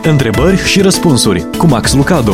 Întrebări și răspunsuri cu Max Lucado.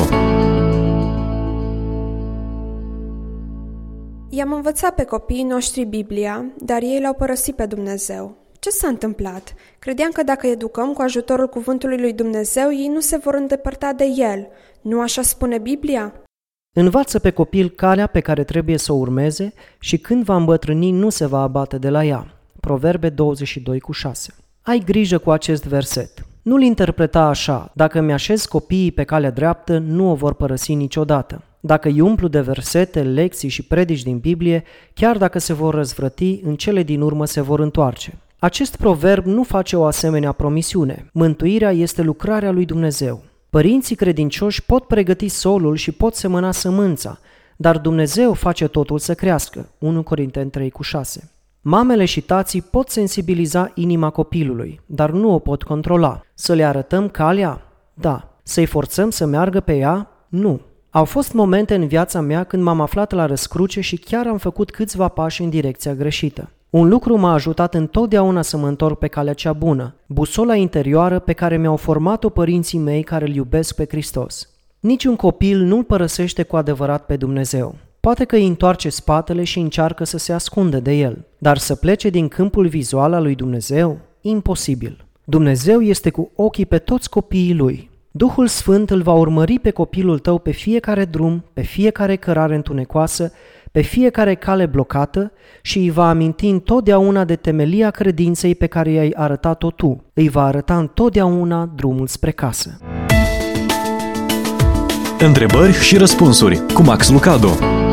I-am învățat pe copiii noștri Biblia, dar ei l-au părăsit pe Dumnezeu. Ce s-a întâmplat? Credeam că dacă educăm cu ajutorul cuvântului lui Dumnezeu, ei nu se vor îndepărta de El. Nu așa spune Biblia? Învață pe copil calea pe care trebuie să o urmeze și când va îmbătrâni nu se va abate de la ea. Proverbe 22:6. Ai grijă cu acest verset. Nu-l interpreta așa: dacă mi-așez copiii pe calea dreaptă, nu o vor părăsi niciodată. Dacă îi umplu de versete, lecții și predici din Biblie, chiar dacă se vor răzvrăti, în cele din urmă se vor întoarce. Acest proverb nu face o asemenea promisiune. Mântuirea este lucrarea lui Dumnezeu. Părinții credincioși pot pregăti solul și pot semăna sămânța, dar Dumnezeu face totul să crească. 1 Corinteni 3:6. Mamele și tații pot sensibiliza inima copilului, dar nu o pot controla. Să le arătăm calea? Da. Să-i forțăm să meargă pe ea? Nu. Au fost momente în viața mea când m-am aflat la răscruce și chiar am făcut câțiva pași în direcția greșită. Un lucru m-a ajutat întotdeauna să mă întorc pe calea cea bună, busola interioară pe care mi-au format-o părinții mei care îl iubesc pe Hristos. Niciun copil nu-l părăsește cu adevărat pe Dumnezeu. Poate că îi întoarce spatele și încearcă să se ascundă de el, dar să plece din câmpul vizual al lui Dumnezeu? Imposibil. Dumnezeu este cu ochii pe toți copiii lui. Duhul Sfânt îl va urmări pe copilul tău pe fiecare drum, pe fiecare cărare întunecoasă, pe fiecare cale blocată și îi va aminti întotdeauna de temelia credinței pe care i-ai arătat-o tu. Îi va arăta întotdeauna drumul spre casă. Întrebări și răspunsuri cu Max Lucado.